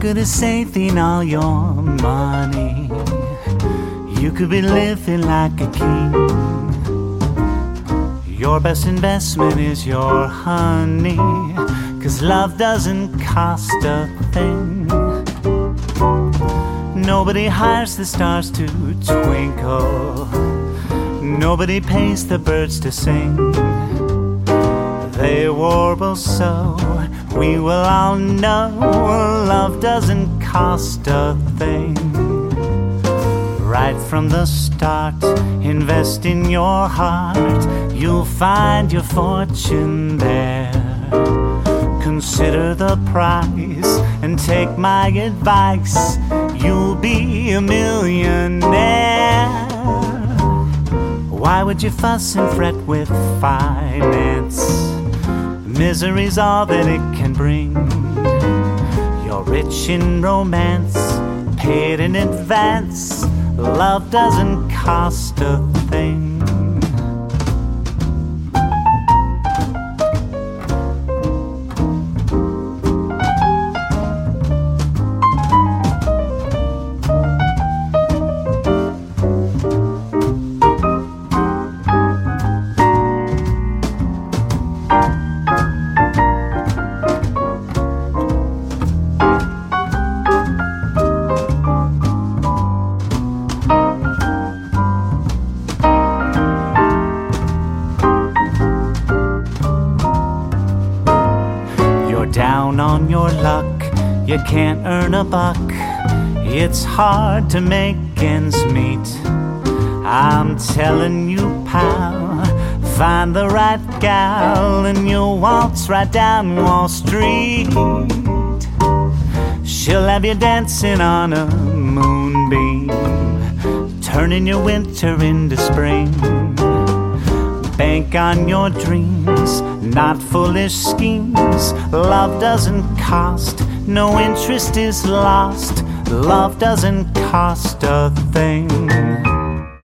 good is saving all your money. You could be living like a king. Your best investment is your honey, 'cause love doesn't cost a thing. Nobody hires the stars to twinkle. Nobody pays the birds to sing. They warble so we will all know love doesn't cost a thing. Right from the start, invest in your heart. You'll find your fortune there. Consider the price and take my advice. You'll be a millionaire. Why would you fuss and fret with finance? Misery's all that it can bring. You're rich in romance, paid in advance. Love doesn't cost a thing. Down on your luck, you can't earn a buck. It's hard to make ends meet. I'm telling you, pal, find the right gal and you'll waltz right down Wall Street. She'll have you dancing on a moonbeam, turning your winter into spring. Bank on your dreams, not foolish schemes. Love doesn't cost, no interest is lost. Love doesn't cost a thing.